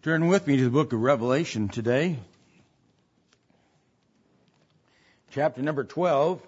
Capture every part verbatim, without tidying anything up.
Turn with me to the book of Revelation today. Chapter number twelve.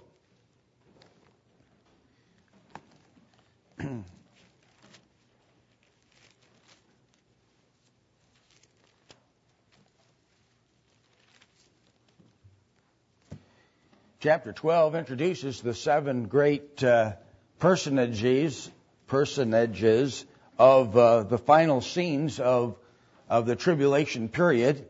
Chapter twelve introduces the seven great uh, personages, personages of uh, the final scenes of of the tribulation period,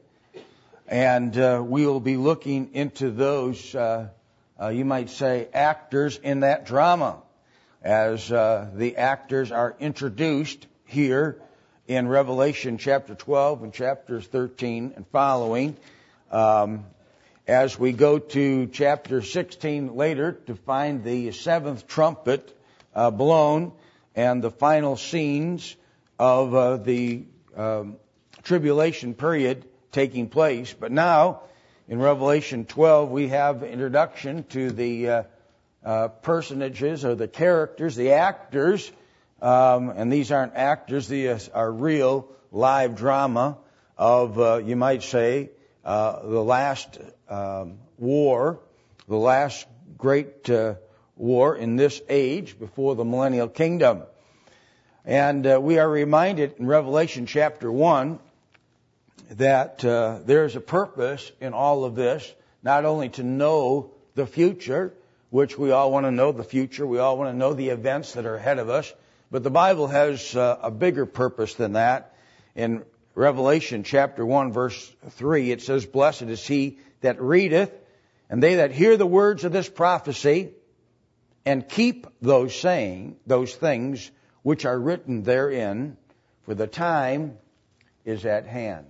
and uh, we will be looking into those, uh, uh, you might say, actors in that drama, as uh, the actors are introduced here in Revelation chapter twelve and chapters thirteen and following. Um, as we go to chapter sixteen later to find the seventh trumpet uh, blown and the final scenes of uh, the um, tribulation period taking place. But now, in Revelation twelve, we have introduction to the uh, uh, personages or the characters, the actors, um, and these aren't actors, these are real live drama of, uh, you might say, uh, the last um, war, the last great uh, war in this age before the millennial kingdom. And uh, we are reminded in Revelation chapter one that uh, there's a purpose in all of this, not only to know the future, which we all want to know the future, we all want to know the events that are ahead of us, but the Bible has uh, a bigger purpose than that. In Revelation chapter one, verse three, it says, "Blessed is he that readeth, and they that hear the words of this prophecy, and keep those saying, those things which are written therein, for the time is at hand."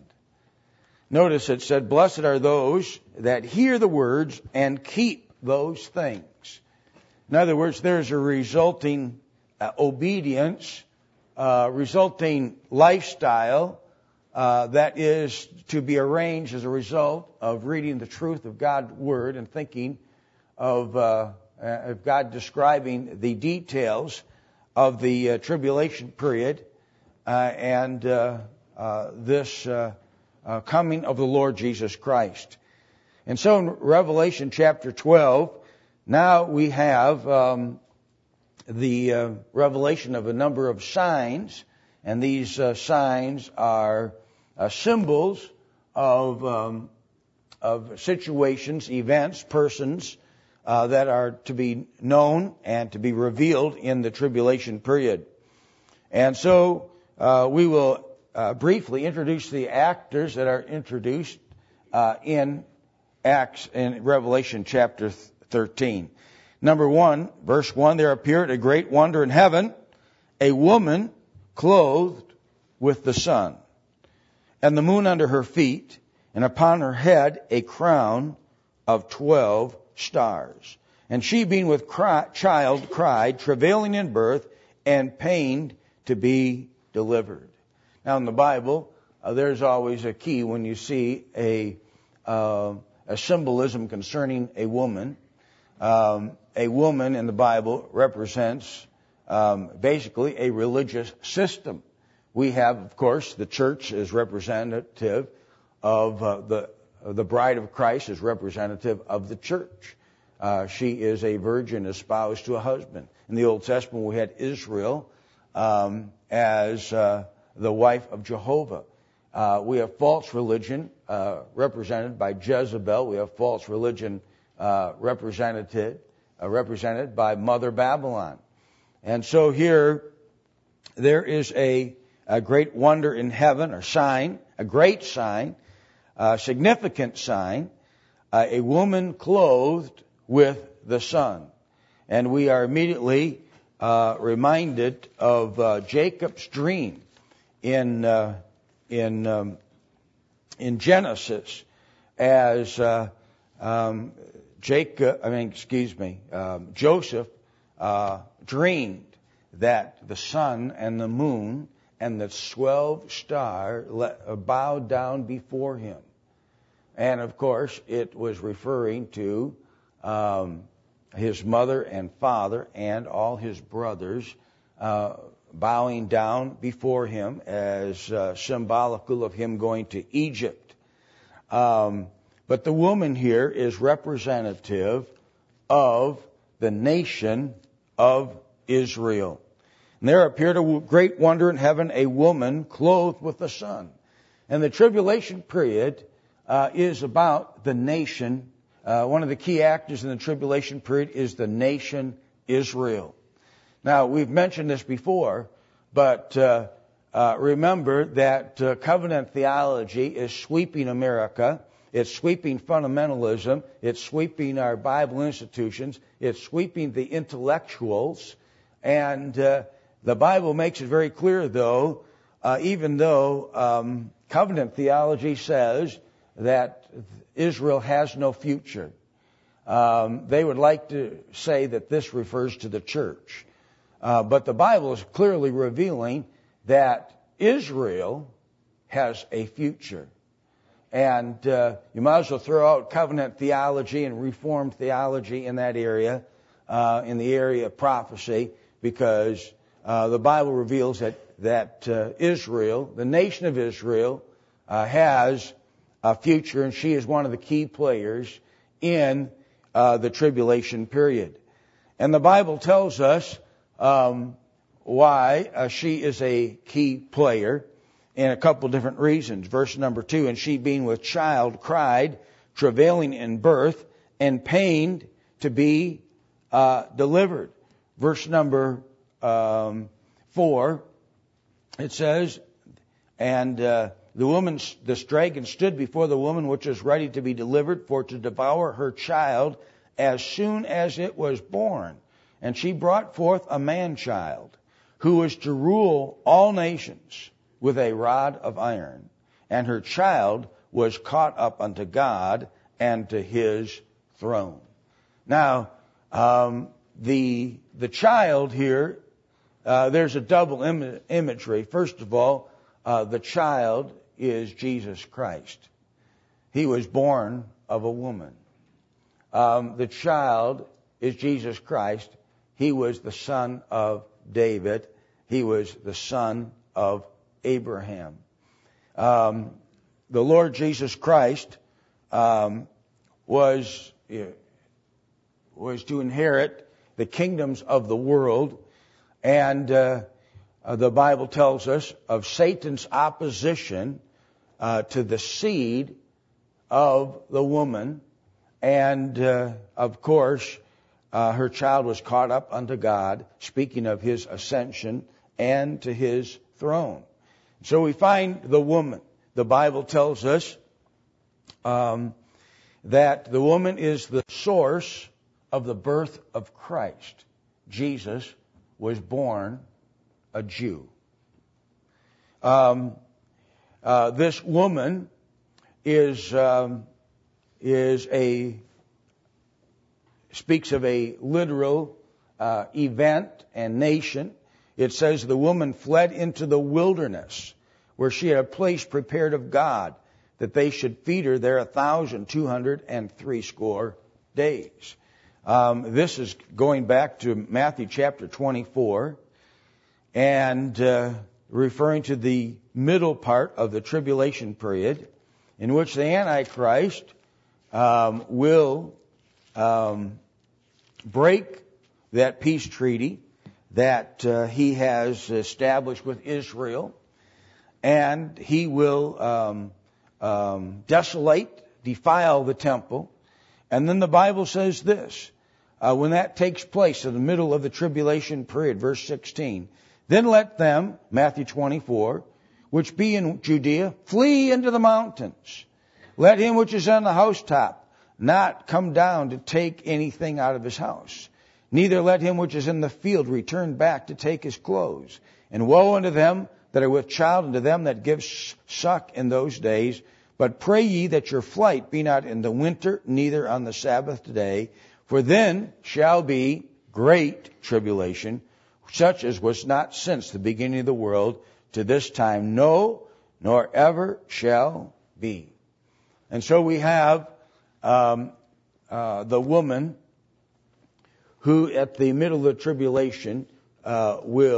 Notice it said, "Blessed are those that hear the words and keep those things." In other words, there's a resulting uh, obedience, uh, resulting lifestyle uh, that is to be arranged as a result of reading the truth of God's Word and thinking of, uh, of God describing the details of the uh, tribulation period uh, and uh, uh, this uh, Uh, coming of the Lord Jesus Christ. And so in Revelation chapter twelve, now we have um, the uh, revelation of a number of signs, and these uh, signs are uh, symbols of um, of situations, events, persons uh, that are to be known and to be revealed in the tribulation period. And so uh, we will Uh, briefly introduce the actors that are introduced uh, in Acts in Revelation chapter thirteen. Number one, verse one, "There appeared a great wonder in heaven, a woman clothed with the sun, and the moon under her feet, and upon her head a crown of twelve stars. And she, being with cry, child, cried, travailing in birth, and pained to be delivered." Now, in the Bible, uh, there's always a key when you see a uh, a symbolism concerning a woman. Um, a woman in the Bible represents um, basically a religious system. We have, of course, the church is representative of uh, the uh, the bride of Christ is representative of the church. Uh, she is a virgin espoused to a husband. In the Old Testament, we had Israel um, as uh, the wife of Jehovah. Uh, we have false religion uh, represented by Jezebel. We have false religion uh, represented uh, represented by Mother Babylon. And so here there is a, a great wonder in heaven, a sign, a great sign, a significant sign, uh, a woman clothed with the sun. And we are immediately uh, reminded of uh, Jacob's dream in uh, in um, in Genesis, as uh, um, Jacob, I mean, excuse me, um, Joseph uh, dreamed that the sun and the moon and the twelve stars bowed down before him, and of course it was referring to um, his mother and father and all his brothers uh, bowing down before him as uh, symbolical of him going to Egypt. Um, but the woman here is representative of the nation of Israel. And there appeared a great wonder in heaven, a woman clothed with the sun. And the tribulation period uh, is about the nation. Uh, one of the key actors in the tribulation period is the nation Israel. Now, we've mentioned this before, but uh, uh, remember that uh, covenant theology is sweeping America. It's sweeping fundamentalism. It's sweeping our Bible institutions. It's sweeping the intellectuals. And uh, the Bible makes it very clear, though, uh, even though um, covenant theology says that Israel has no future. Um, they would like to say that this refers to the church. Uh, but the Bible is clearly revealing that Israel has a future. And uh, you might as well throw out covenant theology and Reformed theology in that area, uh, in the area of prophecy, because uh, the Bible reveals that, that uh, Israel, the nation of Israel, uh, has a future, and she is one of the key players in uh, the tribulation period. And the Bible tells us um, why uh, she is a key player in a couple different reasons. Verse number two, and she being with child cried, travailing in birth, and pained to be uh, delivered. Verse number um, four, it says, and uh, the woman, this dragon stood before the woman which was ready to be delivered, for to devour her child as soon as it was born. And she brought forth a man-child, who was to rule all nations with a rod of iron. And her child was caught up unto God and to his throne. Now, um, the the child here, uh, there's a double Im- imagery. First of all, uh, the child is Jesus Christ. He was born of a woman. Um, the child is Jesus Christ. He was the son of David. He was the son of Abraham. Um, the Lord Jesus Christ um, was was to inherit the kingdoms of the world, and uh, uh, the Bible tells us of Satan's opposition uh, to the seed of the woman, and uh, of course, uh, her child was caught up unto God, speaking of his ascension and to his throne. So we find the woman. The Bible tells us um, that the woman is the source of the birth of Christ. Jesus was born a Jew. Um, uh, this woman is um, is a speaks of a literal uh, event and nation. It says the woman fled into the wilderness, where she had a place prepared of God, that they should feed her there a thousand two hundred and three score days. Um, this is going back to Matthew chapter twenty-four, and uh, referring to the middle part of the tribulation period, in which the Antichrist um, will um, break that peace treaty that uh, he has established with Israel, and he will um, um, desolate, defile the temple. And then the Bible says this, uh, when that takes place in the middle of the tribulation period, verse sixteen, then let them, Matthew twenty-four, which be in Judea, flee into the mountains. Let him which is on the housetop not come down to take anything out of his house. Neither let him which is in the field return back to take his clothes. And woe unto them that are with child, and to them that give suck in those days. But pray ye that your flight be not in the winter, neither on the Sabbath day. For then shall be great tribulation, such as was not since the beginning of the world to this time, no, nor ever shall be. And so we have um, uh, the woman who at the middle of the tribulation uh, will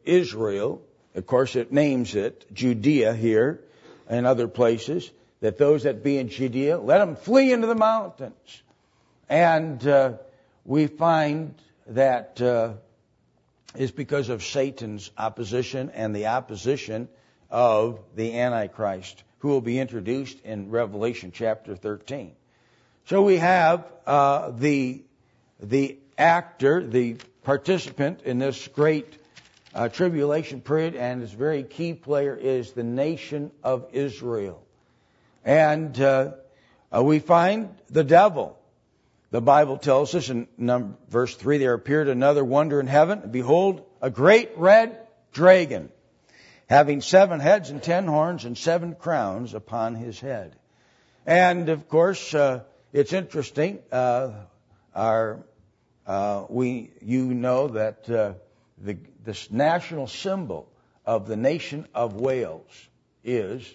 Israel. Of course, it names it Judea here and other places, that those that be in Judea, let them flee into the mountains. And uh, we find that uh, is because of Satan's opposition and the opposition of the Antichrist, who will be introduced in Revelation chapter thirteen. So we have uh, the the actor, the participant in this great uh, tribulation period, and his very key player is the nation of Israel. And uh, uh, we find the devil. The Bible tells us in number, verse three, there appeared another wonder in heaven, and behold, a great red dragon, having seven heads and ten horns and seven crowns upon his head. And of course, uh, it's interesting. Uh, our uh, we you know that uh, the this national symbol of the nation of Wales is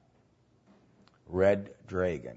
red dragon.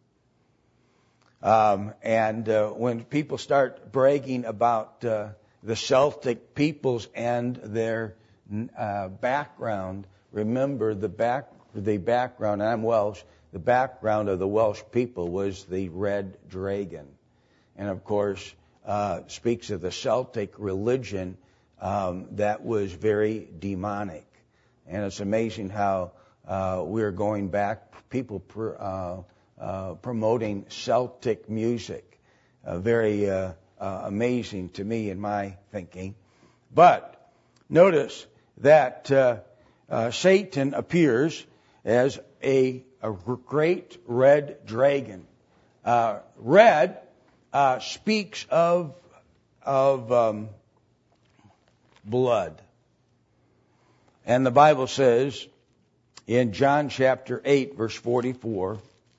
Um, and uh, when people start bragging about uh, the Celtic peoples and their uh, background, remember the back the background. And I'm Welsh. The background of the Welsh people was the red dragon, and of course uh, speaks of the Celtic religion um, that was very demonic. And it's amazing how uh, we're going back. People. Per, uh, Uh, promoting Celtic music. Uh, very uh, uh, amazing to me in my thinking. But notice that uh, uh, Satan appears as a, a great red dragon. Uh, red uh, speaks of, of um, blood. And the Bible says in John chapter eight, verse forty-four,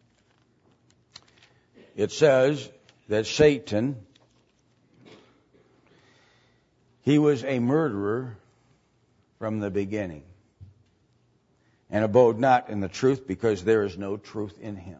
it says that Satan, he was a murderer from the beginning, and abode not in the truth, because there is no truth in him.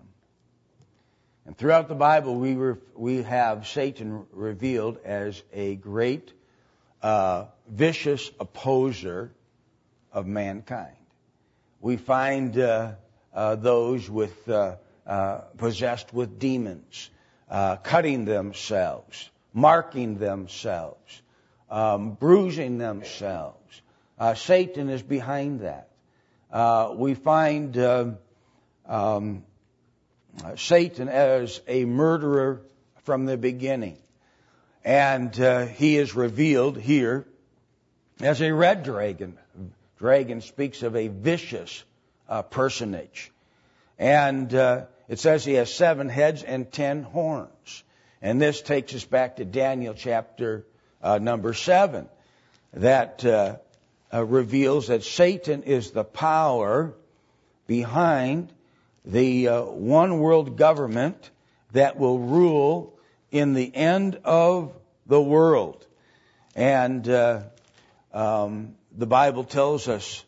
And throughout the Bible, we re- we have Satan revealed as a great, uh, vicious opposer of mankind. We find uh, uh, those with uh, Uh, possessed with demons, uh, cutting themselves, marking themselves, um, bruising themselves. Uh, Satan is behind that. Uh, we find uh, um, Satan as a murderer from the beginning. And uh, he is revealed here as a red dragon. Dragon speaks of a vicious uh, personage. And uh, it says he has seven heads and ten horns. And this takes us back to Daniel chapter uh, number seven. That uh, uh, reveals that Satan is the power behind the uh, one world government that will rule in the end of the world. And uh, um, the Bible tells us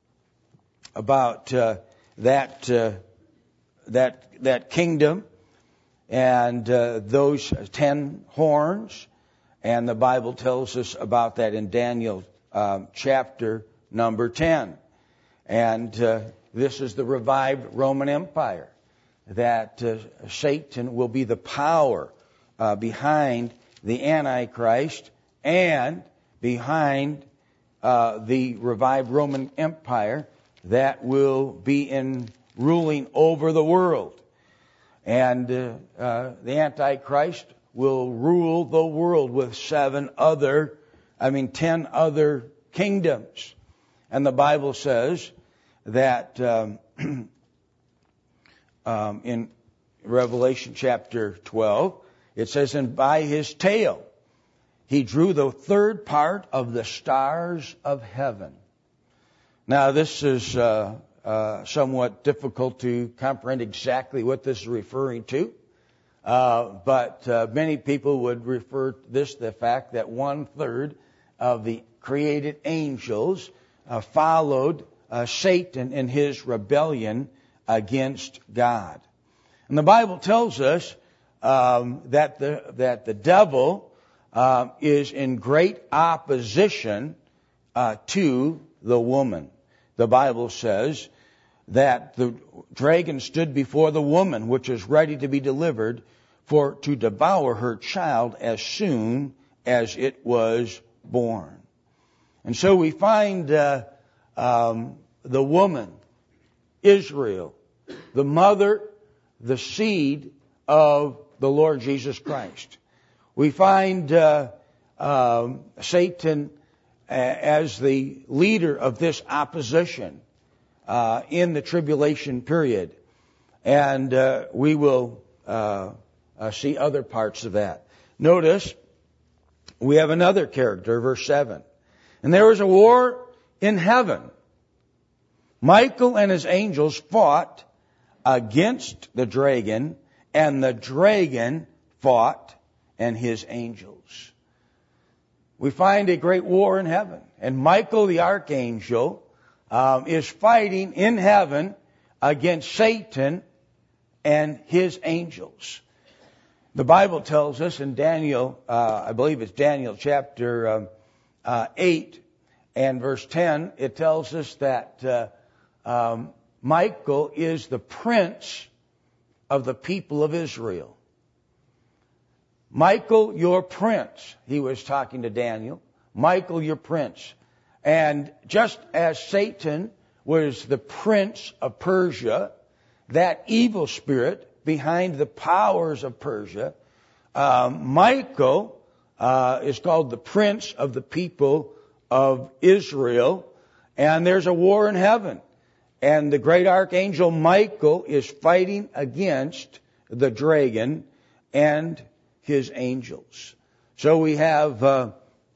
about uh, that uh, that that kingdom and uh, those ten horns, and the Bible tells us about that in Daniel um, chapter number ten. And uh, this is the revived Roman Empire, that uh, Satan will be the power uh, behind the Antichrist and behind uh, the revived Roman Empire that will be in ruling over the world. And uh, uh, the Antichrist will rule the world with seven other, I mean, ten other kingdoms. And the Bible says that um, um, in Revelation chapter twelve, it says, and by his tail he drew the third part of the stars of heaven. Now, this is uh, uh, somewhat difficult to comprehend exactly what this is referring to. Uh, but uh, many people would refer this to the fact that one third of the created angels uh, followed uh, Satan in his rebellion against God. And the Bible tells us um, that the that the devil uh, is in great opposition uh, to the woman. The Bible says that the dragon stood before the woman, which is ready to be delivered, for to devour her child as soon as it was born. And so we find uh, um, the woman, Israel, the mother, the seed of the Lord Jesus Christ. We find uh, um, Satan as the leader of this opposition uh, in the tribulation period. And uh, we will uh, uh, see other parts of that. Notice, we have another character, verse seven. And there was a war in heaven. Michael and his angels fought against the dragon, and the dragon fought and his angels. We find a great war in heaven. And Michael the archangel um, is fighting in heaven against Satan and his angels. The Bible tells us in Daniel, uh, I believe it's Daniel chapter um, uh, eight and verse ten, it tells us that uh, um, Michael is the prince of the people of Israel. Michael, your prince. He was talking to Daniel. Michael, your prince. And just as Satan was the prince of Persia, that evil spirit behind the powers of Persia, um, Michael uh, is called the prince of the people of Israel. And there's a war in heaven. And the great archangel Michael is fighting against the dragon and his angels. So we have uh,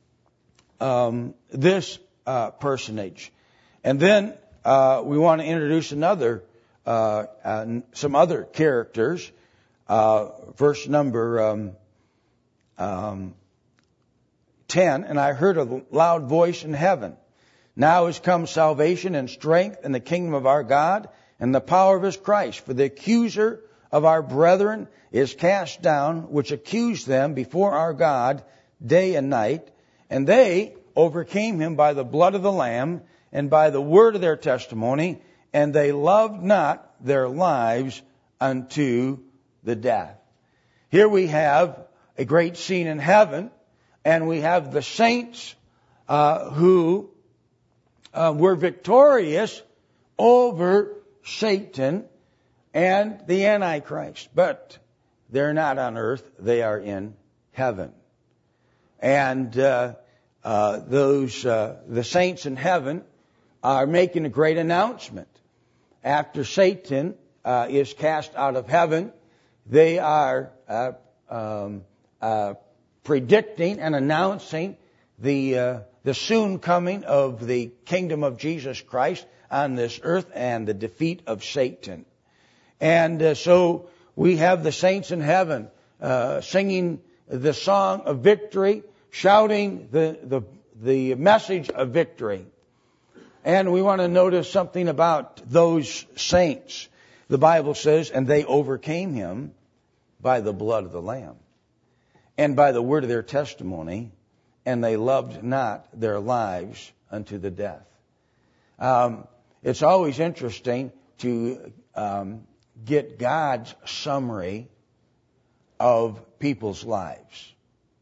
um, this uh, personage. And then uh, we want to introduce another, uh, uh, some other characters. Uh, verse number um, um, ten, and I heard a loud voice in heaven. Now is come salvation and strength in the kingdom of our God and the power of his Christ. For the accuser of our brethren is cast down, which accused them before our God day and night. And they overcame him by the blood of the Lamb and by the word of their testimony, and they loved not their lives unto the death. Here we have a great scene in heaven, and we have the saints uh, who uh, were victorious over Satan and the Antichrist. But they're not on earth, they are in heaven. And uh, uh, those uh, the saints in heaven are making a great announcement. After Satan uh, is cast out of heaven, they are uh, um, uh, predicting and announcing the uh, the soon coming of the kingdom of Jesus Christ on this earth and the defeat of Satan. And uh, so we have the saints in heaven uh, singing the song of victory, shouting the, the, the message of victory. And we want to notice something about those saints. The Bible says, and they overcame him by the blood of the Lamb and by the word of their testimony, and they loved not their lives unto the death. Um, it's always interesting to um, get God's summary of people's lives.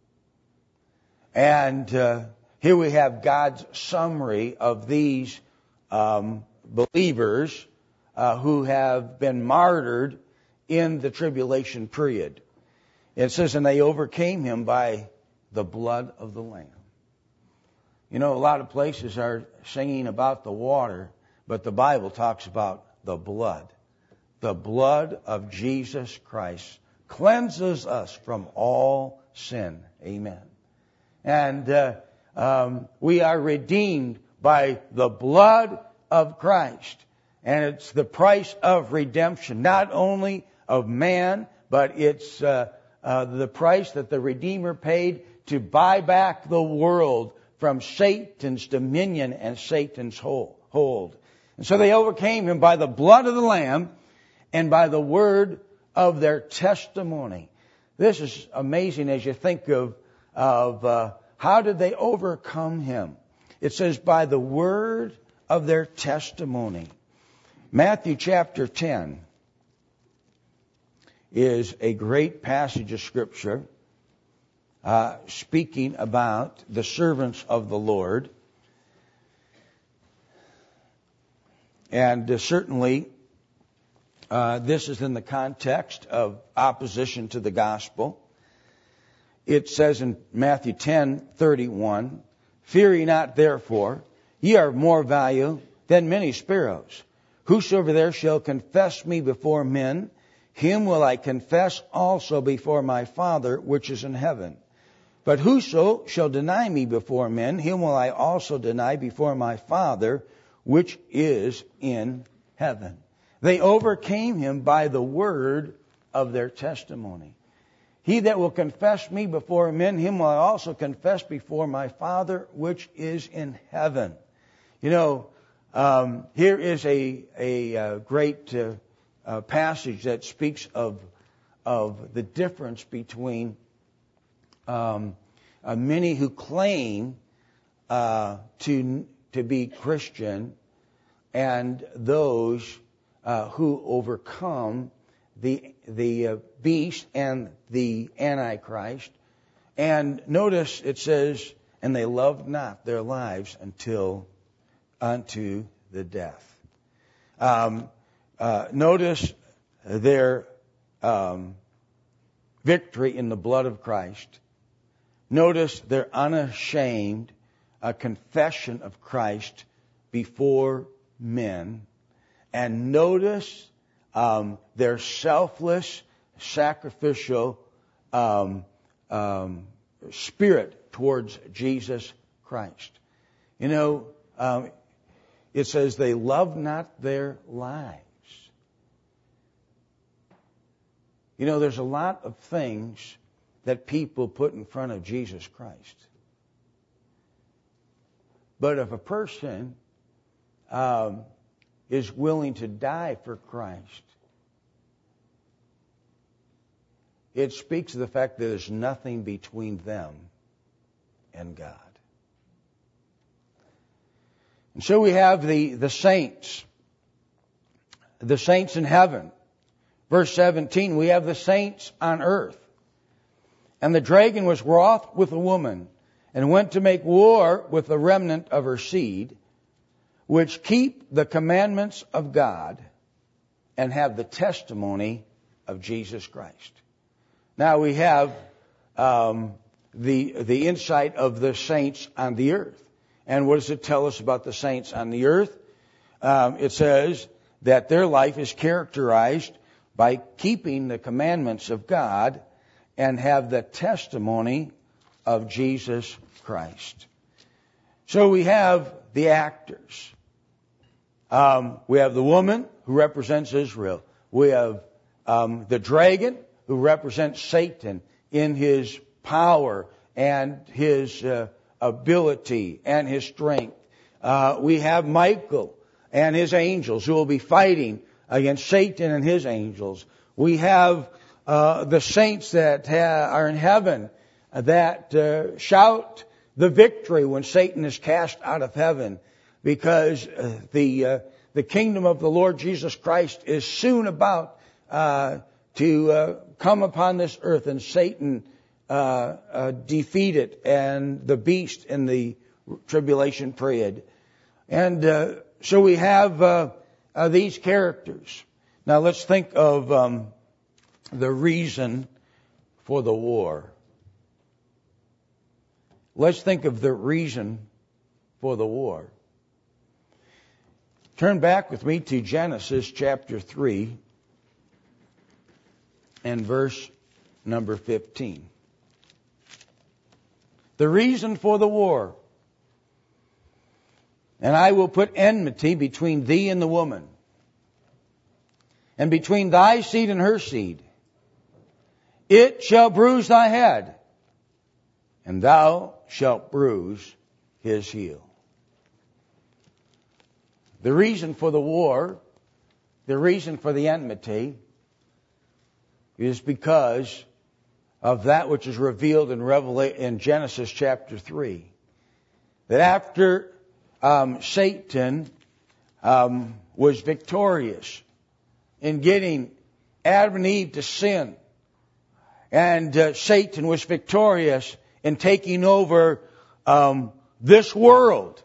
And uh, here we have God's summary of these um, believers uh, who have been martyred in the tribulation period. It says, and they overcame him by the blood of the Lamb. You know, a lot of places are singing about the water, but the Bible talks about the blood. The blood of Jesus Christ cleanses us from all sin. Amen. And uh, um, we are redeemed by the blood of Christ. And it's the price of redemption, not only of man, but it's uh, uh, the price that the Redeemer paid to buy back the world from Satan's dominion and Satan's hold. And so they overcame him by the blood of the Lamb and by the word of their testimony. This is amazing as you think of, of uh, how did they overcome him? It says, by the word of their testimony. Matthew chapter ten is a great passage of Scripture uh, speaking about the servants of the Lord. And uh, certainly, uh, this is in the context of opposition to the gospel. It says in Matthew ten thirty-one, fear ye not therefore, ye are of more value than many sparrows. Whosoever there shall confess me before men, him will I confess also before my Father which is in heaven. But whoso shall deny me before men, him will I also deny before my Father which is in heaven. They overcame him by the word of their testimony. He that will confess me before men, him will I also confess before my Father which is in heaven. You know, um, here is a, a, a great uh, uh, passage that speaks of, of the difference between um, uh, many who claim uh, to, to be Christian and those uh, who overcome the the uh, beast and the Antichrist. And notice it says, and they loved not their lives until unto the death. Um, uh, notice their um, victory in the blood of Christ. Notice their unashamed uh, confession of Christ before men. And notice Um, their selfless, sacrificial um, um, spirit towards Jesus Christ. You know, um, it says they love not their lives. You know, there's a lot of things that people put in front of Jesus Christ. But if a person um, is willing to die for Christ, it speaks of the fact that there's nothing between them and God. And so we have the, the saints, the saints in heaven. Verse seventeen, we have the saints on earth. And the dragon was wroth with the woman, and went to make war with the remnant of her seed, which keep the commandments of God and have the testimony of Jesus Christ. Now we have um, the the insight of the saints on the earth. And what does it tell us about the saints on the earth? Um, it says that their life is characterized by keeping the commandments of God and have the testimony of Jesus Christ. So we have the actors. Um, we have the woman who represents Israel. We have um, the dragon who represents Satan in his power and his uh, ability and his strength. Uh, we have Michael and his angels who will be fighting against Satan and his angels. We have uh, the saints that ha- are in heaven that uh, shout the victory when Satan is cast out of heaven, because uh, the uh, the kingdom of the Lord Jesus Christ is soon about uh, to uh, come upon this earth, and Satan uh, uh, defeated, and the beast in the tribulation period. And uh, so we have uh, uh, these characters. Now let's think of um, the reason for the war. Let's think of the reason for the war. Turn back with me to Genesis chapter three and verse number fifteen. The reason for the war. And I will put enmity between thee and the woman, and between thy seed and her seed. It shall bruise thy head, and thou shalt bruise his heel. The reason for the war, the reason for the enmity, is because of that which is revealed in Revelation, in Genesis chapter three. that after um, Satan um, was victorious in getting Adam and Eve to sin, and uh, Satan was victorious in taking over um, this world,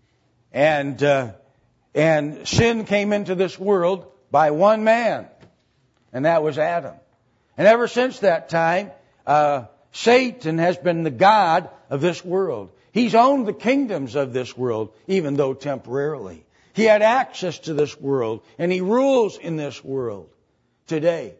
and uh, and sin came into this world by one man, and that was Adam. And ever since that time, uh, Satan has been the god of this world. He's owned the kingdoms of this world, even though temporarily. He had access to this world, and he rules in this world today.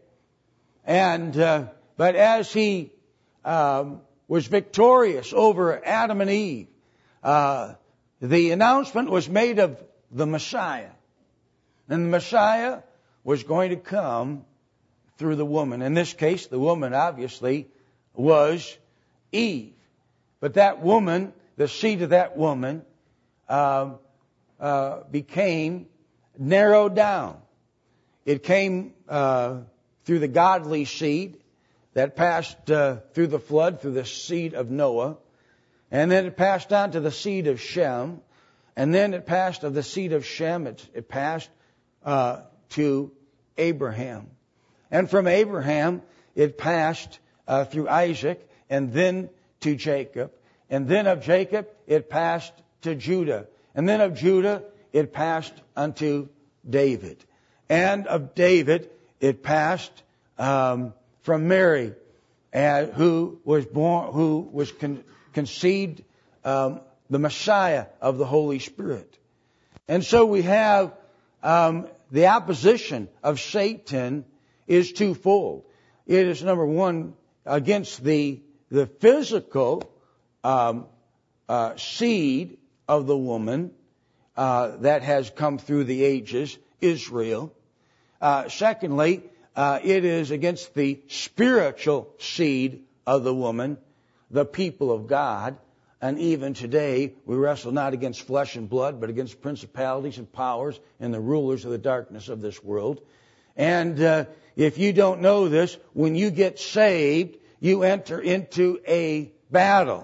And uh, but as he um, was victorious over Adam and Eve, uh, the announcement was made of the Messiah. And the Messiah was going to come through the woman. In this case, the woman obviously was Eve. But that woman, the seed of that woman, uh, uh, became narrowed down. It came uh, through the godly seed that passed uh, through the flood, through the seed of Noah. And then it passed on to the seed of Shem. And then it passed of the seed of Shem, it, it passed uh, to Abraham. And from Abraham, it passed uh, through Isaac, and then to Jacob. And then of Jacob, it passed to Judah. And then of Judah, it passed unto David. And of David, it passed um, from Mary, uh, who was born, who was con- conceived um, the Messiah of the Holy Spirit. And so we have um, the opposition of Satan is twofold. It is, number one, against the the physical um, uh, seed of the woman uh, that has come through the ages, Israel. Uh, secondly, uh, it is against the spiritual seed of the woman, the people of God. And even today, we wrestle not against flesh and blood, but against principalities and powers and the rulers of the darkness of this world. And uh, if you don't know this, when you get saved, you enter into a battle.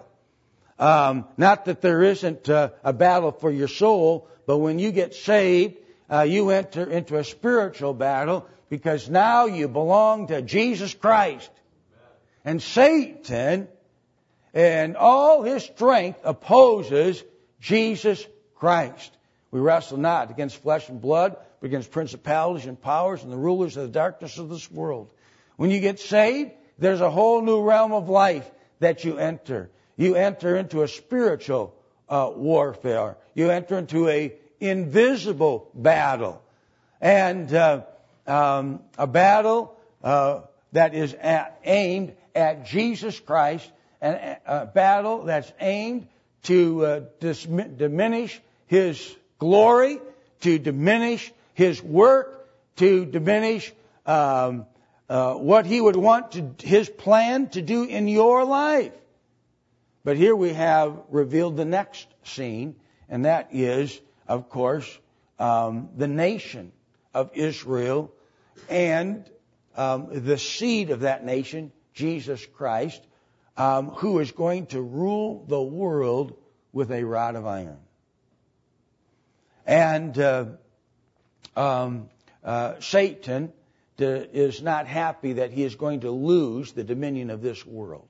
Um, not that there isn't uh, a battle for your soul, but when you get saved, uh, you enter into a spiritual battle, because now you belong to Jesus Christ. And Satan, and all his strength, opposes Jesus Christ. We wrestle not against flesh and blood, but against principalities and powers and the rulers of the darkness of this world. When you get saved, there's a whole new realm of life that you enter. You enter into a spiritual uh, warfare. You enter into a invisible battle, and uh, um, a battle uh, that is at, aimed at Jesus Christ, and a battle that's aimed to uh, dis- diminish His glory, to diminish His work, to diminish um, uh, what He would want to, His plan to do in your life. But here we have revealed the next scene, and that is, of course, um, the nation of Israel and um, the seed of that nation, Jesus Christ, um, who is going to rule the world with a rod of iron. And uh, um, uh, Satan is not happy that he is going to lose the dominion of this world.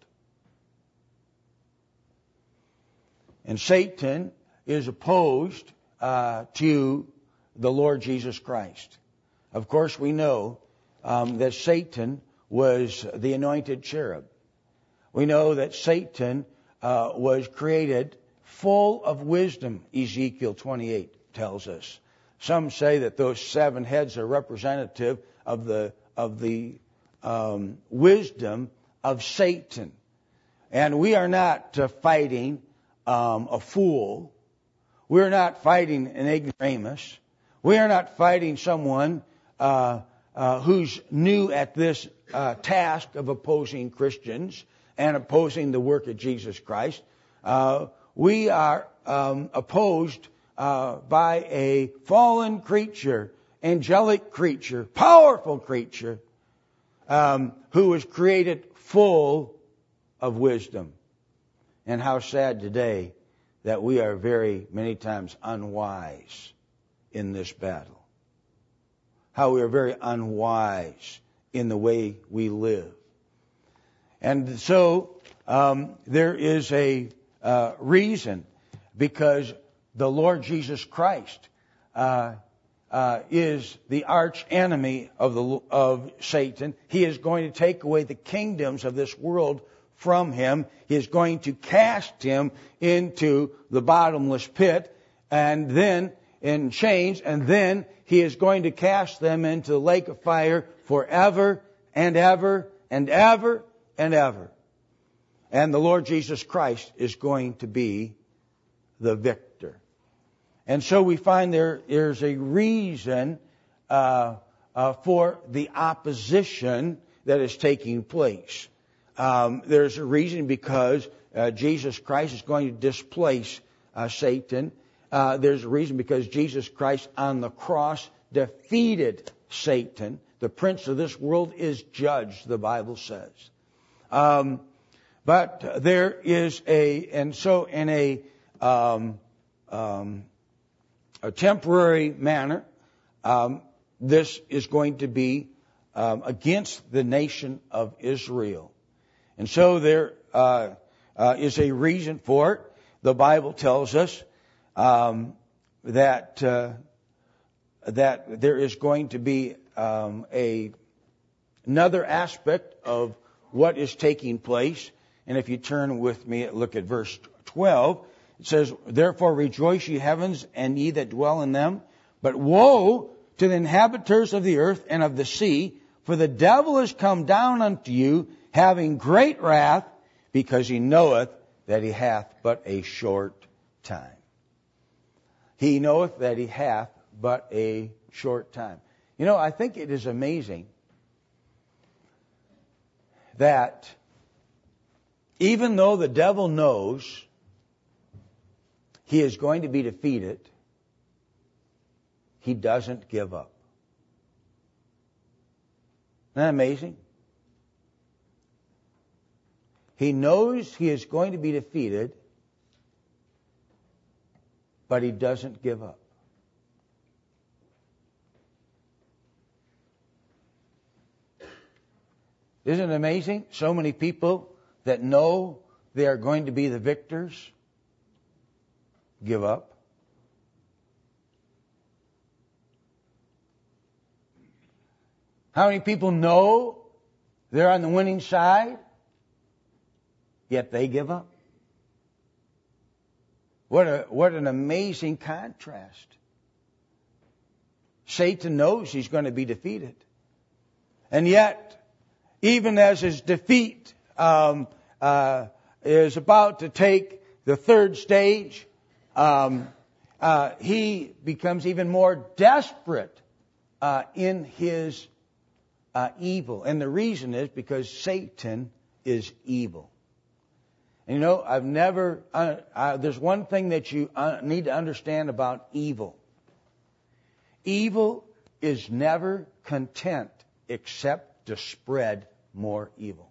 And Satan is opposed uh, to the Lord Jesus Christ. Of course, we know um, that Satan was the anointed cherub. We know that Satan uh, was created full of wisdom, Ezekiel twenty-eight tells us. Some say that those seven heads are representative of the of the um, wisdom of Satan. And we are not uh, fighting um, a fool. We're not fighting an ignoramus. We are not fighting someone uh, uh, who's new at this uh, task of opposing Christians and opposing the work of Jesus Christ. Uh, we are um, opposed uh, by a fallen creature, angelic creature, powerful creature, um, who was created full of wisdom. And how sad today that we are very many times unwise in this battle. How we are very unwise in the way we live. And so um, there is a uh, reason, because the Lord Jesus Christ uh, uh, is the arch enemy of the of Satan. He is going to take away the kingdoms of this world from him. He is going to cast him into the bottomless pit, and then in chains, and then he is going to cast them into the lake of fire forever and ever and ever and ever. And the Lord Jesus Christ is going to be the victor. And so we find there there's a reason uh, uh, for the opposition that is taking place. Um, there's a reason because uh, Jesus Christ is going to displace uh, Satan. Uh, there's a reason because Jesus Christ on the cross defeated Satan. The prince of this world is judged, the Bible says. Um, but there is a, and so in a, um, um, a temporary manner, um, this is going to be um, against the nation of Israel. And so there uh, uh, is a reason for it. The Bible tells us um, that uh, that there is going to be um, a another aspect of what is taking place. And if you turn with me, look at verse twelve. It says, "Therefore rejoice, ye heavens, and ye that dwell in them. But woe to the inhabitants of the earth and of the sea, for the devil is come down unto you, having great wrath, because he knoweth that he hath but a short time." He knoweth that he hath but a short time. You know, I think it is amazing that even though the devil knows he is going to be defeated, he doesn't give up. Isn't that amazing? He knows he is going to be defeated, but he doesn't give up. Isn't it amazing? So many people that know they are going to be the victors give up. How many people know they're on the winning side, yet they give up? What a what an amazing contrast. Satan knows he's going to be defeated. And yet, even as his defeat um, uh, is about to take the third stage, um, uh, he becomes even more desperate uh, in his uh, evil. And the reason is because Satan is evil. And you know, I've never, uh, uh, there's one thing that you uh, need to understand about evil. Evil is never content except to spread more evil.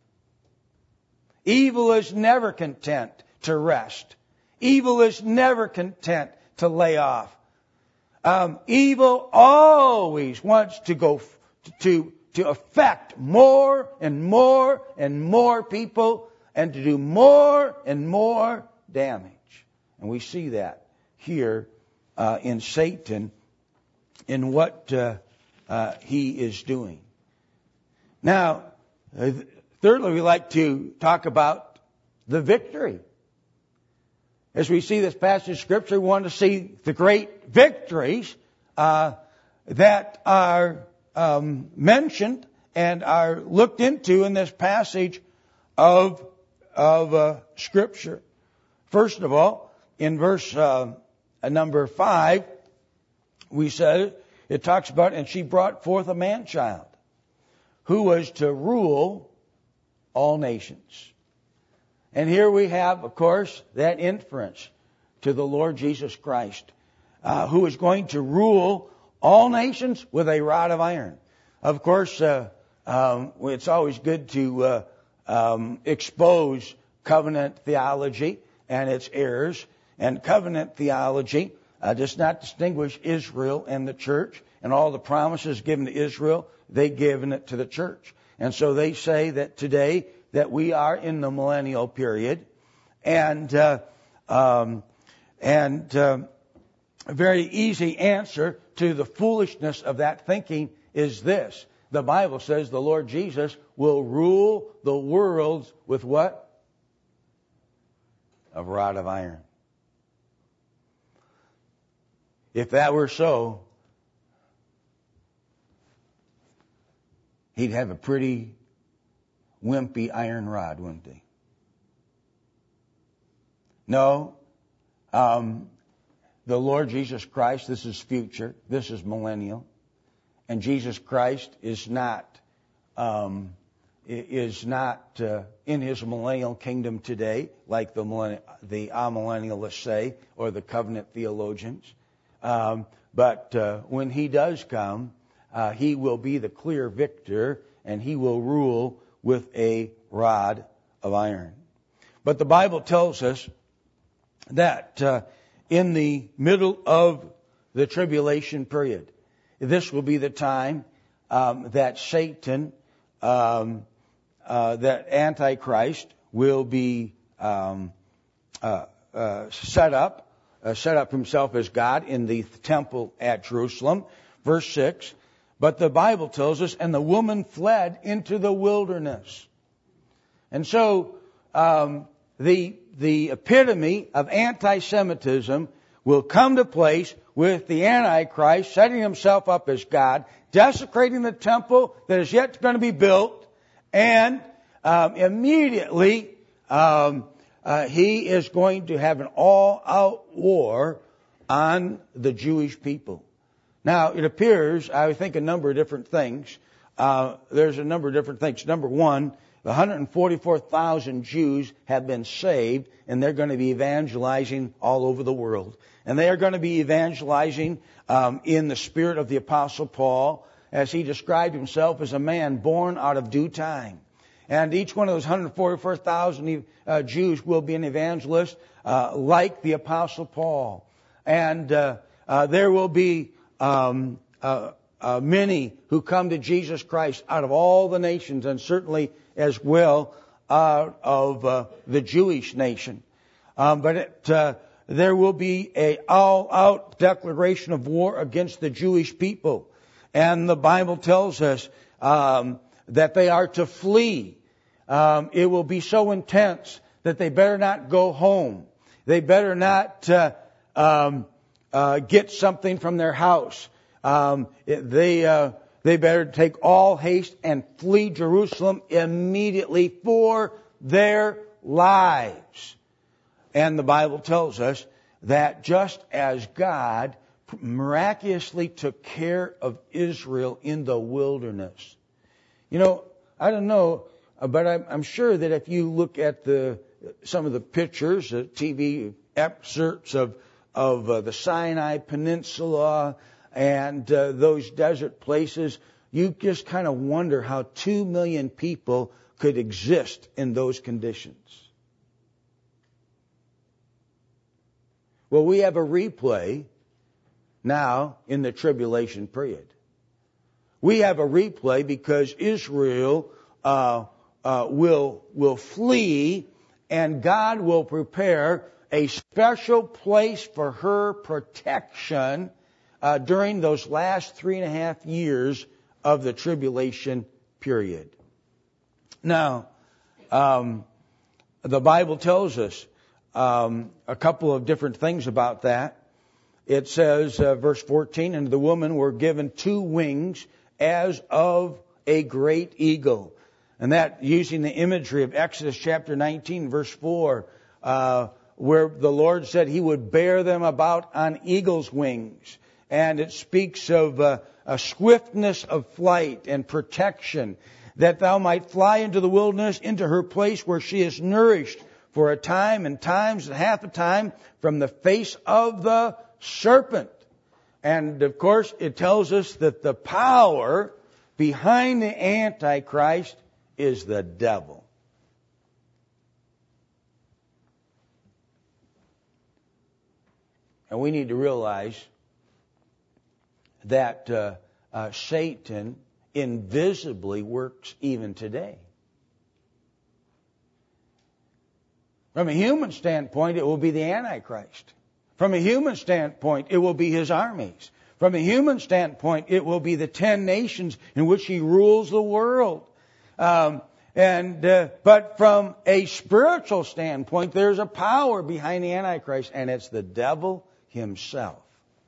Evil is never content to rest. Evil is never content to lay off. Um, evil always wants to go f- to to affect more and more and more people, and to do more and more damage. And we see that here uh, in Satan, in what uh, uh, he is doing. Now, uh, thirdly, we like to talk about the victory. As we see this passage of Scripture, we want to see the great victories uh, that are um, mentioned and are looked into in this passage of of uh, Scripture. First of all, in verse uh, number five, we said it talks about, and she brought forth a man-child who was to rule all nations. And here we have, of course, that inference to the Lord Jesus Christ, uh, who is going to rule all nations with a rod of iron. Of course, uh, um, it's always good to uh, um, expose covenant theology and its errors. And covenant theology uh, does not distinguish Israel and the church, and all the promises given to Israel, they given it to the church. And so they say that today that we are in the millennial period, and uh, um, and uh, a very easy answer to the foolishness of that thinking is this. The Bible says the Lord Jesus will rule the world with what? A rod of iron. If that were so, he'd have a pretty wimpy iron rod, wouldn't he? No. Um, the Lord Jesus Christ, this is future, this is millennial. And Jesus Christ is not um, is not uh, in his millennial kingdom today, like the millenn- the amillennialists say, or the covenant theologians. Um, but uh, when he does come, uh, he will be the clear victor, and he will rule with a rod of iron. But the Bible tells us that uh, in the middle of the tribulation period, this will be the time um, that Satan, um, uh, that Antichrist will be um, uh, uh, set up, uh, set up himself as God in the temple at Jerusalem. Verse six, but the Bible tells us, and the woman fled into the wilderness. And so um, the the epitome of anti-Semitism will come to place with the Antichrist setting himself up as God, desecrating the temple that is yet going to be built, and um, immediately um, uh, he is going to have an all-out war on the Jewish people. Now, it appears, I think, a number of different things. Uh, there's a number of different things. Number one, one hundred forty-four thousand Jews have been saved, and they're going to be evangelizing all over the world. And they are going to be evangelizing um, in the spirit of the Apostle Paul, as he described himself as a man born out of due time. And each one of those one hundred forty-four thousand uh, Jews will be an evangelist uh, like the Apostle Paul. And uh, uh, there will be um, uh, uh, many who come to Jesus Christ out of all the nations, and certainly as well out of uh, the Jewish nation. Um, but it, uh, there will be a all-out declaration of war against the Jewish people. And the Bible tells us um, that they are to flee. Um, it will be so intense that they better not go home. They better not uh, um, uh, get something from their house. Um, it, they uh, they better take all haste and flee Jerusalem immediately for their lives. And the Bible tells us that just as God miraculously took care of Israel in the wilderness. You know, I don't know, but I'm, I'm sure that if you look at the some of the pictures, the T V excerpts of of uh, the Sinai Peninsula and uh, those desert places, you just kind of wonder how two million people could exist in those conditions. Well, we have a replay now in the tribulation period. We have a replay because Israel uh, uh, will will flee, and God will prepare a special place for her protection uh, during those last three and a half years of the tribulation period. Now, um, the Bible tells us um, a couple of different things about that. It says, uh, verse fourteen, and the woman were given two wings as of a great eagle. And that using the imagery of Exodus chapter nineteen, verse four, uh, where the Lord said he would bear them about on eagle's wings. And it speaks of uh, a swiftness of flight and protection, that thou might fly into the wilderness, into her place where she is nourished for a time and times and half a time from the face of the serpent. And of course, it tells us that the power behind the Antichrist is the devil. And we need to realize that uh, uh, Satan invisibly works even today. From a human standpoint, it will be the Antichrist. From a human standpoint, it will be his armies. From a human standpoint, it will be the ten nations in which he rules the world. Um, and uh, but from a spiritual standpoint, there's a power behind the Antichrist, and it's the devil himself.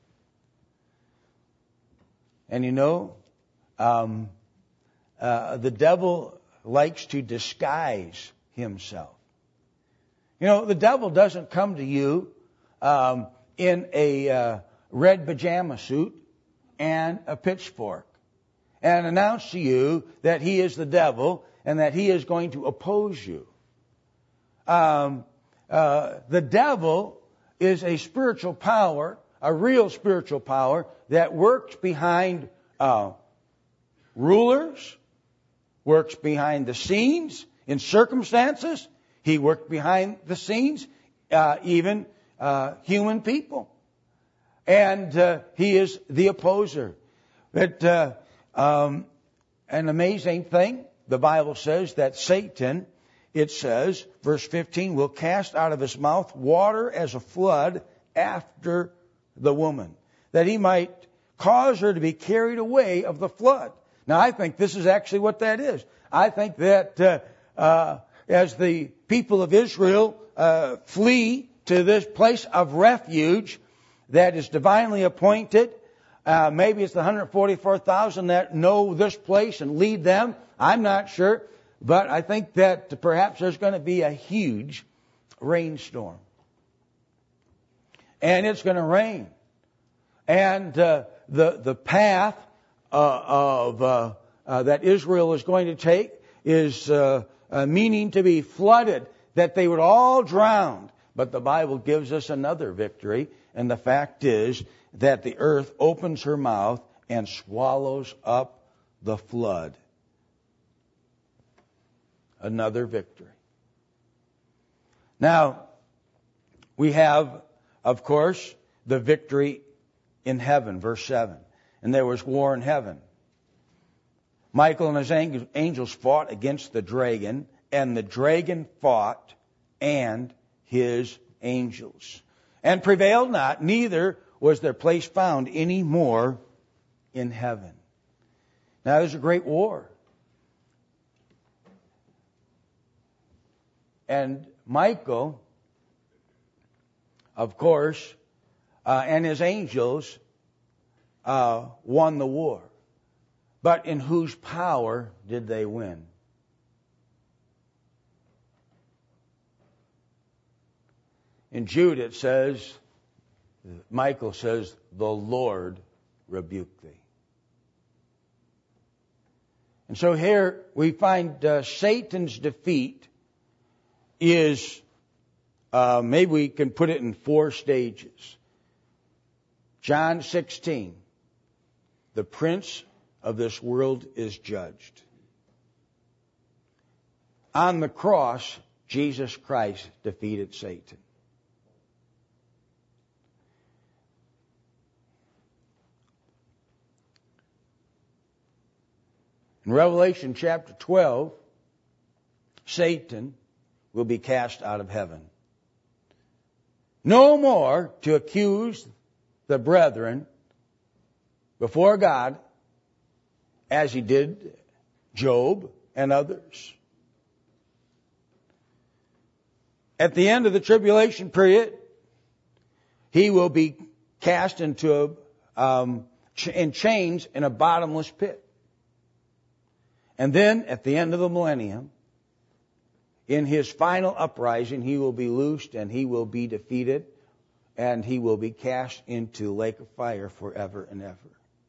And you know, um, uh, the devil likes to disguise himself. You know, the devil doesn't come to you um, in a uh, red pajama suit and a pitchfork and announce to you that he is the devil and that he is going to oppose you. Um, uh, the devil is a spiritual power, a real spiritual power that works behind uh, rulers, works behind the scenes in circumstances. He worked behind the scenes, uh, even uh, human people. And uh, he is the opposer. But uh, um, an amazing thing, the Bible says that Satan, it says, verse fifteen, will cast out of his mouth water as a flood after the woman, that he might cause her to be carried away of the flood. Now, I think this is actually what that is. I think that uh, uh, as the people of Israel uh, flee to this place of refuge that is divinely appointed, uh, maybe it's the one hundred forty-four thousand that know this place and lead them. I'm not sure. But I think that perhaps there's going to be a huge rainstorm. And it's going to rain. And uh, the the path uh, of uh, uh, that Israel is going to take is uh, uh, meaning to be flooded, that they would all drown. But the Bible gives us another victory, and the fact is that the earth opens her mouth and swallows up the flood. Another victory. Now, we have, of course, the victory in heaven, verse seven. And there was war in heaven. Michael and his angels fought against the dragon, and the dragon fought and his angels, and prevailed not, neither was their place found any more in heaven. Now, there's a great war. And Michael, of course, uh, and his angels uh, won the war. But in whose power did they win? In Jude it says, Michael says, the Lord rebuked thee. And so here we find uh, Satan's defeat is, uh, maybe we can put it in four stages. John sixteen, the prince of this world is judged. On the cross, Jesus Christ defeated Satan. In Revelation chapter twelve, Satan will be cast out of heaven. No more to accuse the brethren before God as he did Job and others. At the end of the tribulation period, he will be cast into a, um, in chains in a bottomless pit. And then at the end of the millennium, in his final uprising, he will be loosed and he will be defeated and he will be cast into lake of fire forever and ever.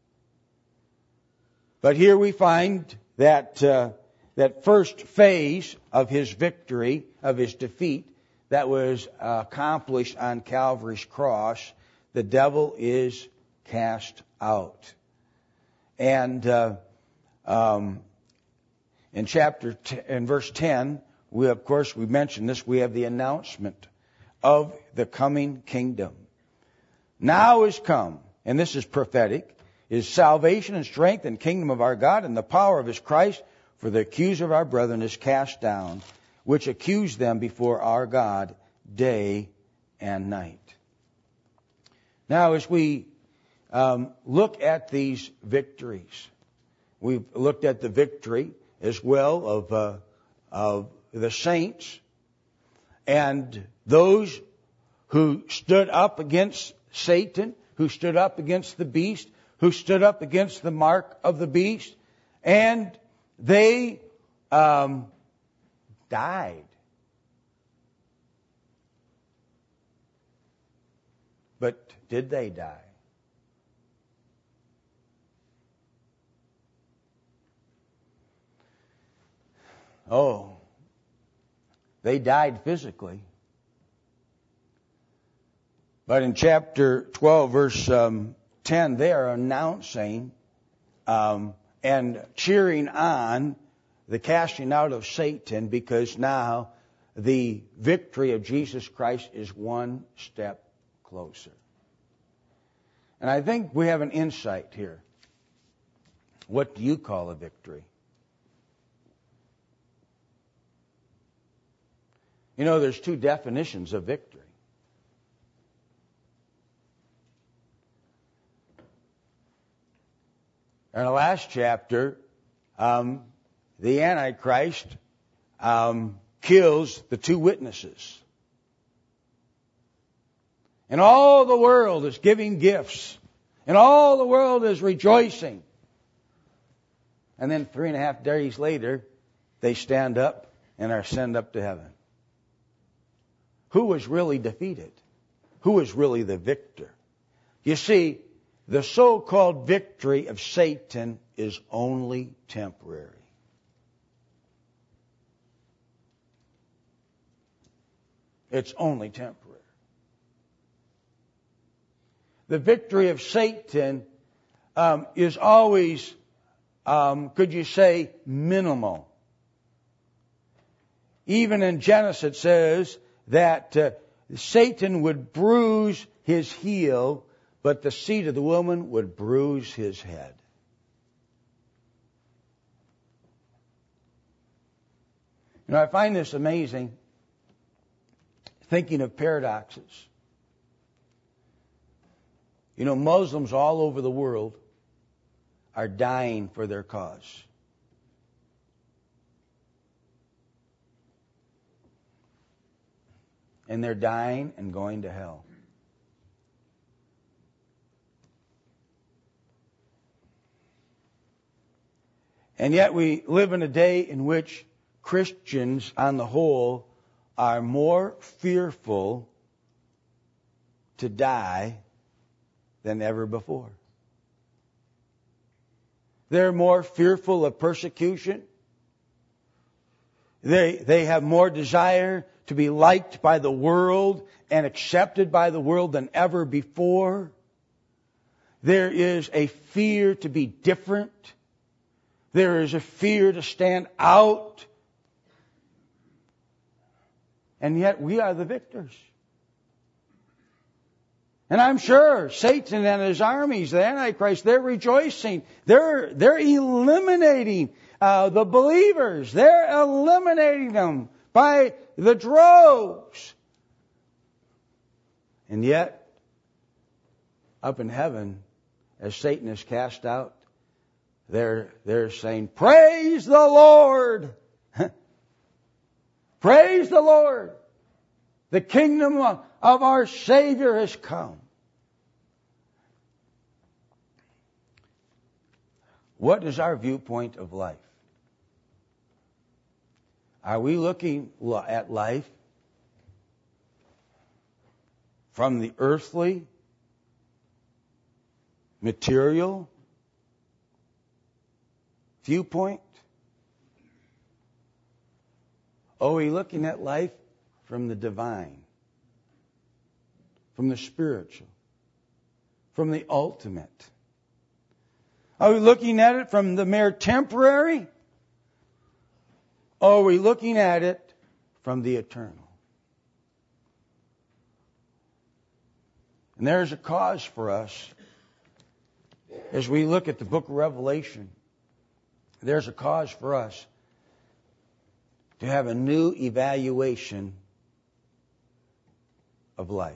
But here we find that uh, that first phase of his victory, of his defeat, that was uh, accomplished on Calvary's cross. The devil is cast out. And uh, um, in chapter t- in verse ten, we of course we mentioned this. We have the announcement of the coming kingdom. now is come, and this is prophetic, is salvation and strength and kingdom of our God and the power of his Christ, for the accuser of our brethren is cast down, which accuse them before our God day and night. Now, as we um, look at these victories, we've looked at the victory as well of, uh, of the saints and those who stood up against Satan, who stood up against the beast, who stood up against the mark of the beast, and they um, died. But did they die? Oh, they died physically. But in chapter twelve, verse um, ten, they are announcing um, and cheering on the casting out of Satan, because now the victory of Jesus Christ is one step closer. And I think we have an insight here. What do you call a victory? You know, there's two definitions of victory. In the last chapter, um, the Antichrist um, kills the two witnesses. And all the world is giving gifts. And all the world is rejoicing. And then three and a half days later, they stand up and are sent up to heaven. Who was really defeated? Who was really the victor? You see, the so-called victory of Satan is only temporary. It's only temporary. The victory of Satan um, is always, um, could you say, minimal. Even in Genesis it says that uh, Satan would bruise his heel, but the seed of the woman would bruise his head. You know, I find this amazing, thinking of paradoxes. You know, Muslims all over the world are dying for their cause. And they're dying and going to hell. And yet we live in a day in which Christians, on the whole, are more fearful to die than ever before. They're more fearful of persecution. They, they have more desire to be liked by the world and accepted by the world than ever before. There is a fear to be different. There is a fear to stand out. And yet we are the victors. And I'm sure Satan and his armies, the Antichrist, they're rejoicing. They're, they're eliminating uh, the believers. They're eliminating them by the droves. And yet, up in heaven, as Satan is cast out, they're, they're saying, "Praise the Lord! Praise the Lord! The kingdom of, of our Savior has come." What is our viewpoint of life? Are we looking at life from the earthly, material viewpoint? Or are we looking at life from the divine, from the spiritual, from the ultimate? Are we looking at it from the mere temporary? Or are we looking at it from the eternal? And there's a cause for us as we look at the book of Revelation. There's a cause for us to have a new evaluation of life.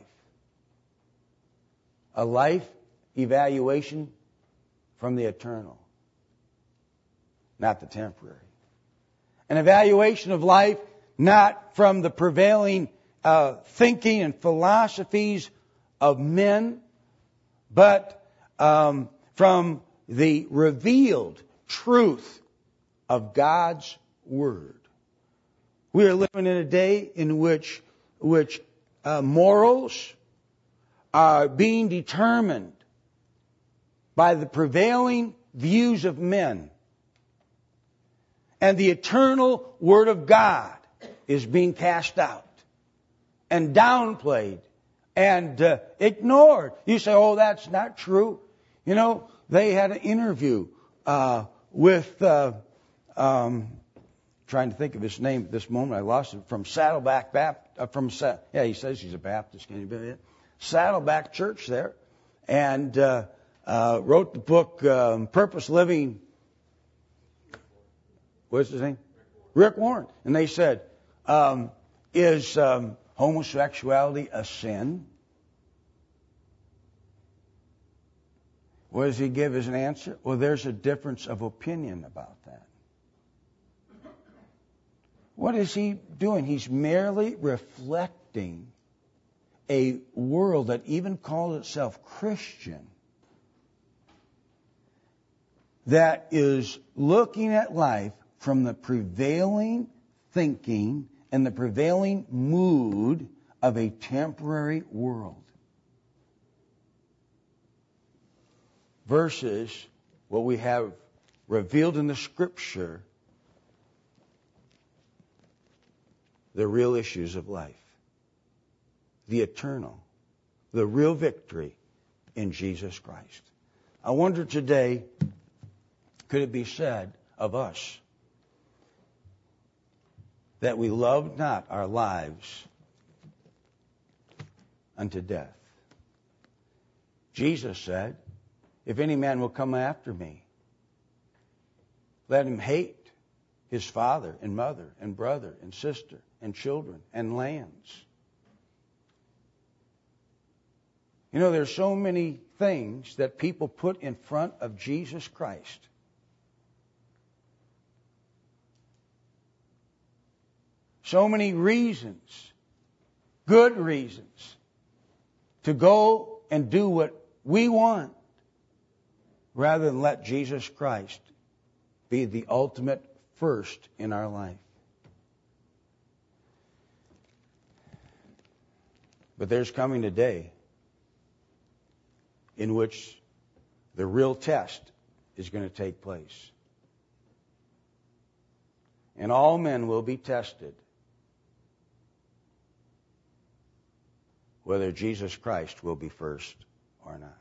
A life evaluation from the eternal, not the temporary. An evaluation of life not from the prevailing uh, thinking and philosophies of men, but um, from the revealed truth of God's Word. We are living in a day in which, which uh, morals are being determined by the prevailing views of men. And the eternal Word of God is being cast out and downplayed and uh, ignored. You say, oh, that's not true. You know, they had an interview uh, with, uh, um, trying to think of his name at this moment, I lost it, from Saddleback Baptist, uh, from, Sa- yeah, he says he's a Baptist, can you believe it? Saddleback Church there, and uh, uh, wrote the book um, Purpose Living. What's his name? Rick Warren. And they said, um, is um, homosexuality a sin? What does he give as an answer? Well, there's a difference of opinion about that. What is he doing? He's merely reflecting a world that even calls itself Christian, that is looking at life from the prevailing thinking and the prevailing mood of a temporary world, versus what we have revealed in the Scripture, the real issues of life, the eternal, the real victory in Jesus Christ. I wonder today, could it be said of us that we loved not our lives unto death? Jesus said, if any man will come after me, let him hate his father and mother and brother and sister and children and lands. You know, there's so many things that people put in front of Jesus Christ. So many reasons, good reasons, to go and do what we want, rather than let Jesus Christ be the ultimate first in our life. But there's coming a day in which the real test is going to take place. And all men will be tested whether Jesus Christ will be first or not.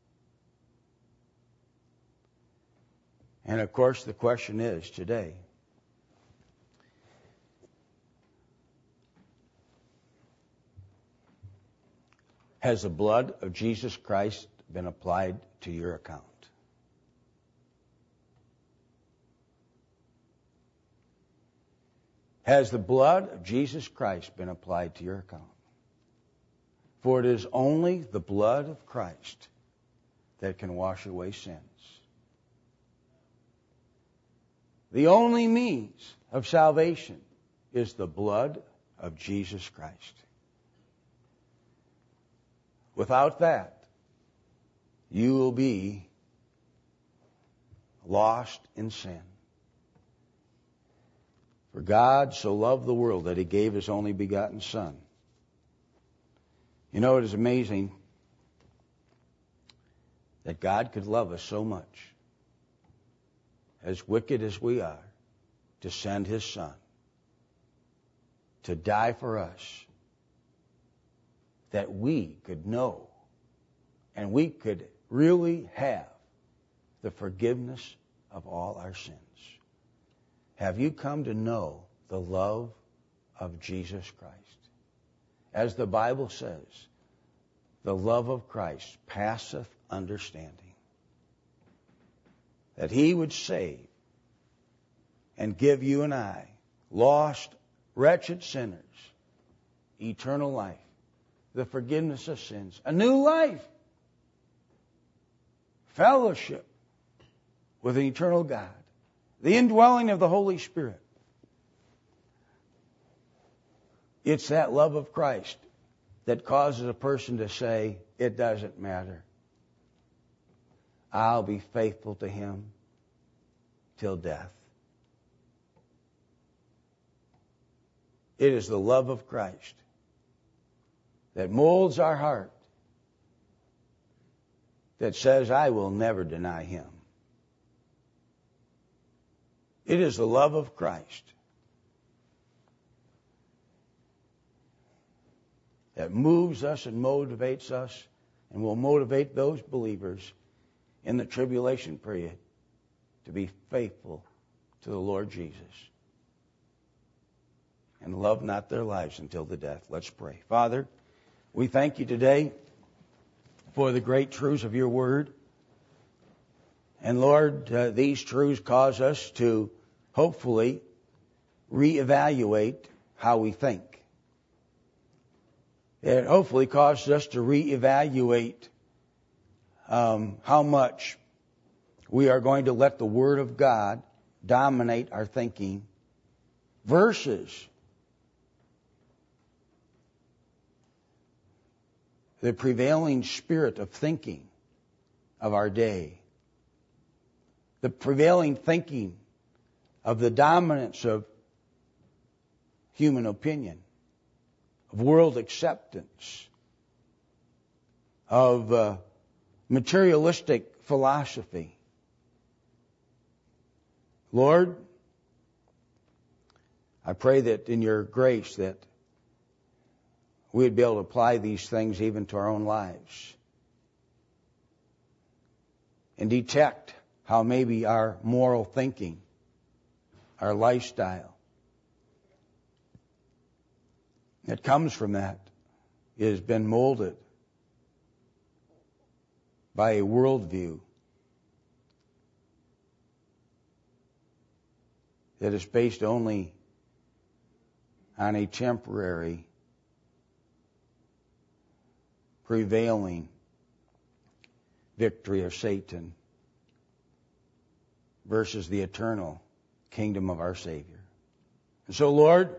And of course, the question is today, has the blood of Jesus Christ been applied to your account? Has the blood of Jesus Christ been applied to your account? For it is only the blood of Christ that can wash away sins. The only means of salvation is the blood of Jesus Christ. Without that, you will be lost in sin. For God so loved the world that He gave His only begotten Son. You know, it is amazing that God could love us so much, as wicked as we are, to send His Son to die for us, that we could know and we could really have the forgiveness of all our sins. Have you come to know the love of Jesus Christ? As the Bible says, the love of Christ passeth understanding. That He would save and give you and I, lost, wretched sinners, eternal life, the forgiveness of sins, a new life, fellowship with an eternal God, the indwelling of the Holy Spirit. It's that love of Christ that causes a person to say, it doesn't matter. I'll be faithful to Him till death. It is the love of Christ that molds our heart, that says, I will never deny Him. It is the love of Christ that moves us and motivates us and will motivate those believers in the tribulation period to be faithful to the Lord Jesus and love not their lives until the death. Let's pray. Father, we thank You today for the great truths of Your Word. And Lord, uh, these truths cause us to hopefully reevaluate how we think. It hopefully causes us to reevaluate um, how much we are going to let the Word of God dominate our thinking versus the prevailing spirit of thinking of our day. The prevailing thinking of the dominance of human opinion, of world acceptance, of uh, materialistic philosophy. Lord, I pray that in Your grace that we would be able to apply these things even to our own lives and detect how maybe our moral thinking, our lifestyle that comes from that has been molded by a worldview that is based only on a temporary, prevailing victory of Satan versus the eternal kingdom of our Savior. And so, Lord,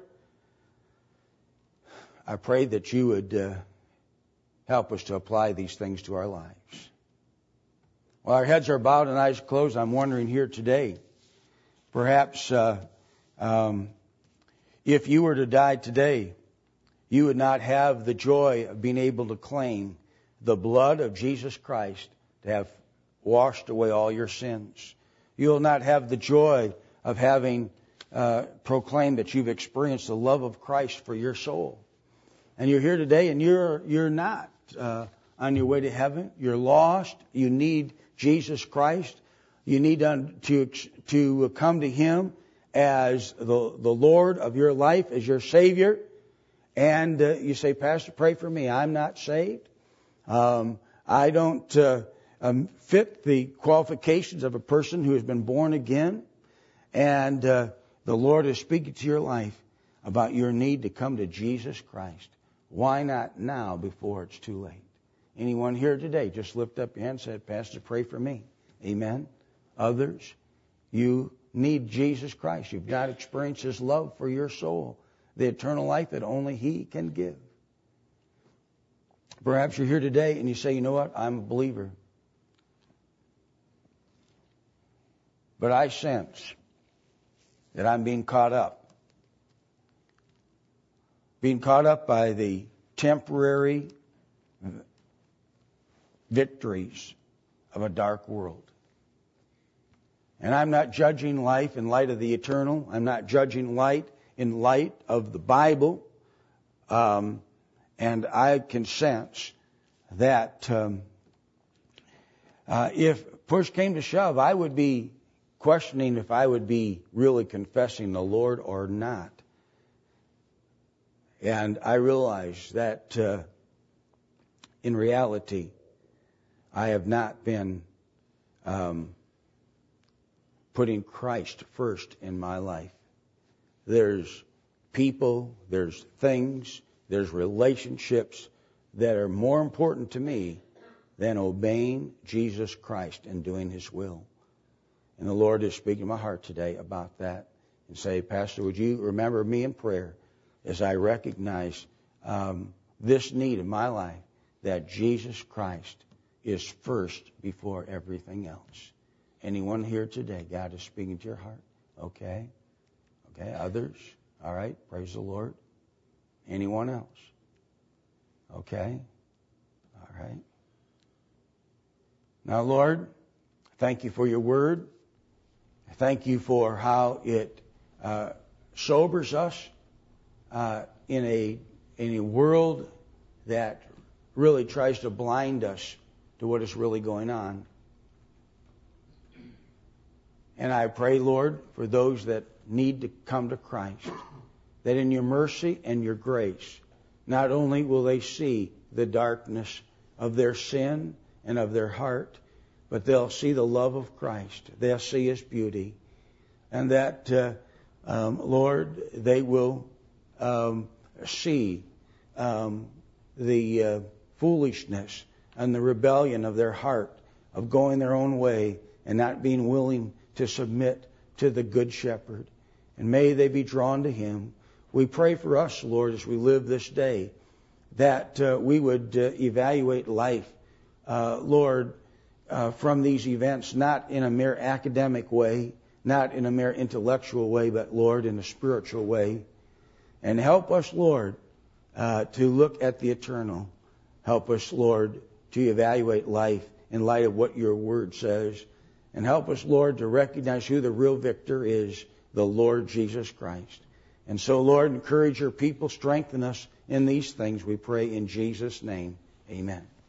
I pray that You would uh, help us to apply these things to our lives. While our heads are bowed and eyes closed, I'm wondering here today, perhaps uh, um, if you were to die today, you would not have the joy of being able to claim the blood of Jesus Christ to have washed away all your sins. You will not have the joy of having uh, proclaimed that you've experienced the love of Christ for your soul. And you're here today and you're you're not uh, on your way to heaven. You're lost. You need Jesus Christ. You need to to come to Him as the, the Lord of your life, as your Savior. And uh, you say, Pastor, pray for me. I'm not saved. Um, I don't uh, um, fit the qualifications of a person who has been born again. And uh, the Lord is speaking to your life about your need to come to Jesus Christ. Why not now before it's too late? Anyone here today, just lift up your hand and say, Pastor, pray for me. Amen. Others, you need Jesus Christ. You've not experienced His love for your soul, the eternal life that only He can give. Perhaps you're here today and you say, you know what, I'm a believer. But I sense that I'm being caught up. Being caught up by the temporary victories of a dark world. And I'm not judging life in light of the eternal. I'm not judging light in light of the Bible. Um, and I can sense that um, uh, if push came to shove, I would be questioning if I would be really confessing the Lord or not. And I realize that uh, in reality, I have not been um, putting Christ first in my life. There's people, there's things, there's relationships that are more important to me than obeying Jesus Christ and doing His will. And the Lord is speaking to my heart today about that and say, Pastor, would you remember me in prayer as I recognize um, this need in my life, that Jesus Christ is first before everything else. Anyone here today, God is speaking to your heart? Okay. Okay, others? All right, praise the Lord. Anyone else? Okay. All right. Now, Lord, thank you for your word. Thank you for how it uh, sobers us uh, in a in a world that really tries to blind us to what is really going on. And I pray, Lord, for those that need to come to Christ, that in your mercy and your grace, not only will they see the darkness of their sin and of their heart, but they'll see the love of Christ. They'll see His beauty. And that, uh, um, Lord, they will um, see um, the uh, foolishness and the rebellion of their heart, of going their own way and not being willing to submit to the Good Shepherd. And may they be drawn to Him. We pray for us, Lord, as we live this day, that uh, we would uh, evaluate life, uh, Lord, uh, from these events, not in a mere academic way, not in a mere intellectual way, but, Lord, in a spiritual way. And help us, Lord, uh, to look at the eternal. Help us, Lord, to evaluate life in light of what your word says. And help us, Lord, to recognize who the real victor is, the Lord Jesus Christ. And so, Lord, encourage your people, strengthen us in these things, we pray in Jesus' name. Amen.